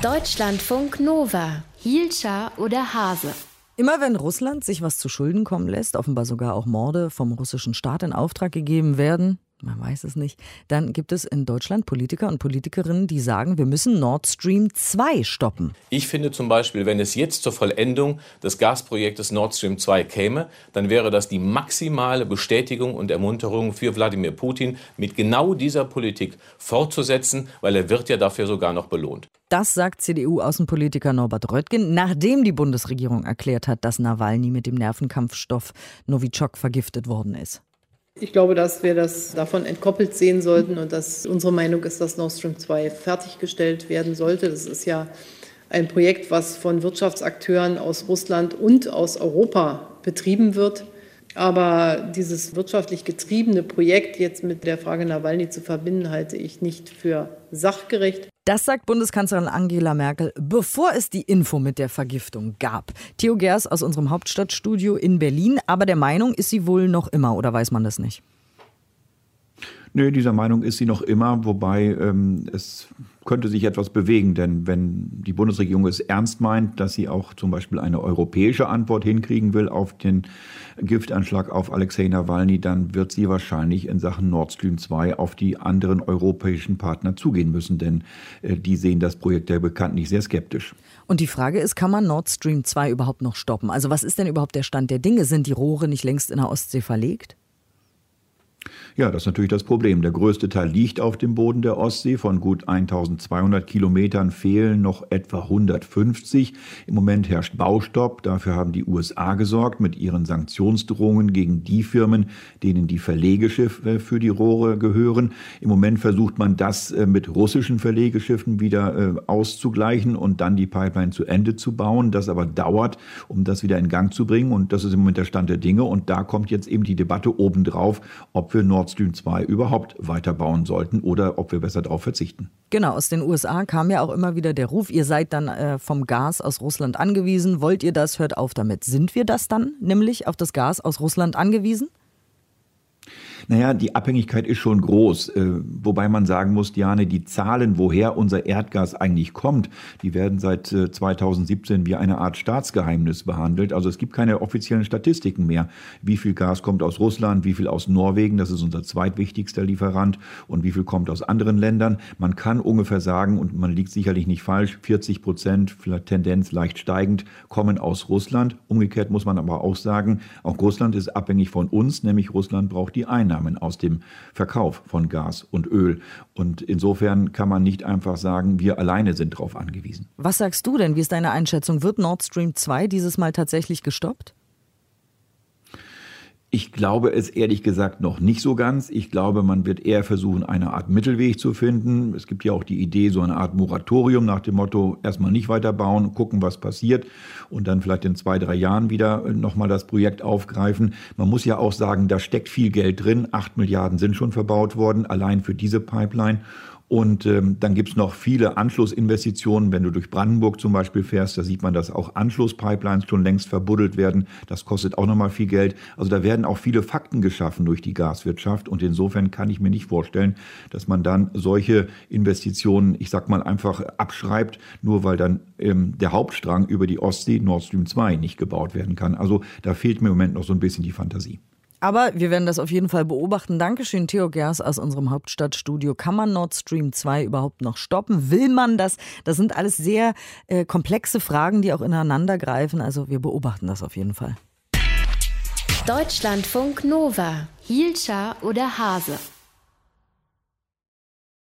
Deutschlandfunk Nova. Hielscher oder Hase? Immer wenn Russland sich was zu Schulden kommen lässt, offenbar sogar auch Morde vom russischen Staat in Auftrag gegeben werden, man weiß es nicht, dann gibt es in Deutschland Politiker und Politikerinnen, die sagen, wir müssen Nord Stream 2 stoppen. Ich finde zum Beispiel, wenn es jetzt zur Vollendung des Gasprojektes Nord Stream 2 käme, dann wäre das die maximale Bestätigung und Ermunterung für Wladimir Putin, mit genau dieser Politik fortzusetzen, weil er wird ja dafür sogar noch belohnt. Das sagt CDU-Außenpolitiker Norbert Röttgen, nachdem die Bundesregierung erklärt hat, dass Nawalny mit dem Nervenkampfstoff Novichok vergiftet worden ist. Ich glaube, dass wir das davon entkoppelt sehen sollten und dass unsere Meinung ist, dass Nord Stream 2 fertiggestellt werden sollte. Das ist ja ein Projekt, was von Wirtschaftsakteuren aus Russland und aus Europa betrieben wird. Aber dieses wirtschaftlich getriebene Projekt jetzt mit der Frage Nawalny zu verbinden, halte ich nicht für sachgerecht. Das sagt Bundeskanzlerin Angela Merkel, bevor es die Info mit der Vergiftung gab. Theo Gers aus unserem Hauptstadtstudio in Berlin. Aber der Meinung ist sie wohl noch immer, oder weiß man das nicht? Nö, dieser Meinung ist sie noch immer, wobei es könnte sich etwas bewegen. Denn wenn die Bundesregierung es ernst meint, dass sie auch zum Beispiel eine europäische Antwort hinkriegen will auf den Giftanschlag auf Alexei Nawalny, dann wird sie wahrscheinlich in Sachen Nord Stream 2 auf die anderen europäischen Partner zugehen müssen. Denn die sehen das Projekt ja bekanntlich sehr skeptisch. Und die Frage ist, kann man Nord Stream 2 überhaupt noch stoppen? Also was ist denn überhaupt der Stand der Dinge? Sind die Rohre nicht längst in der Ostsee verlegt? Ja, das ist natürlich das Problem. Der größte Teil liegt auf dem Boden der Ostsee. Von gut 1200 Kilometern fehlen noch etwa 150. Im Moment herrscht Baustopp. Dafür haben die USA gesorgt mit ihren Sanktionsdrohungen gegen die Firmen, denen die Verlegeschiffe für die Rohre gehören. Im Moment versucht man das mit russischen Verlegeschiffen wieder auszugleichen und dann die Pipeline zu Ende zu bauen. Das aber dauert, um das wieder in Gang zu bringen. Und das ist im Moment der Stand der Dinge. Und da kommt jetzt eben die Debatte obendrauf, ob wir Nord Stream 2 überhaupt weiterbauen sollten oder ob wir besser darauf verzichten. Genau, aus den USA kam ja auch immer wieder der Ruf, ihr seid dann vom Gas aus Russland angewiesen. Wollt ihr das? Hört auf damit. Sind wir das dann, nämlich auf das Gas aus Russland angewiesen? Naja, die Abhängigkeit ist schon groß, wobei man sagen muss, Diane, die Zahlen, woher unser Erdgas eigentlich kommt, die werden seit 2017 wie eine Art Staatsgeheimnis behandelt. Also es gibt keine offiziellen Statistiken mehr. Wie viel Gas kommt aus Russland, wie viel aus Norwegen, das ist unser zweitwichtigster Lieferant, und wie viel kommt aus anderen Ländern. Man kann ungefähr sagen, und man liegt sicherlich nicht falsch, 40%, vielleicht Tendenz leicht steigend, kommen aus Russland. Umgekehrt muss man aber auch sagen, auch Russland ist abhängig von uns, nämlich Russland braucht die Einnahmen aus dem Verkauf von Gas und Öl. Und insofern kann man nicht einfach sagen, wir alleine sind darauf angewiesen. Was sagst du denn? Wie ist deine Einschätzung? Wird Nord Stream 2 dieses Mal tatsächlich gestoppt? Ich glaube es ehrlich gesagt noch nicht so ganz. Ich glaube, man wird eher versuchen, eine Art Mittelweg zu finden. Es gibt ja auch die Idee, so eine Art Moratorium nach dem Motto, erstmal nicht weiterbauen, gucken, was passiert und dann vielleicht in 2-3 Jahren wieder nochmal das Projekt aufgreifen. Man muss ja auch sagen, da steckt viel Geld drin. 8 Milliarden sind schon verbaut worden, allein für diese Pipeline. Und dann gibt's noch viele Anschlussinvestitionen. Wenn du durch Brandenburg zum Beispiel fährst, da sieht man, dass auch Anschlusspipelines schon längst verbuddelt werden. Das kostet auch nochmal viel Geld. Also da werden auch viele Fakten geschaffen durch die Gaswirtschaft. Und insofern kann ich mir nicht vorstellen, dass man dann solche Investitionen, ich sag mal, einfach abschreibt, nur weil dann der Hauptstrang über die Ostsee, Nord Stream 2, nicht gebaut werden kann. Also da fehlt mir im Moment noch so ein bisschen die Fantasie. Aber wir werden das auf jeden Fall beobachten. Dankeschön, Theo Gers aus unserem Hauptstadtstudio. Kann man Nord Stream 2 überhaupt noch stoppen? Will man das? Das sind alles sehr komplexe Fragen, die auch ineinander greifen. Also wir beobachten das auf jeden Fall. Deutschlandfunk Nova. Hielscher oder Hase?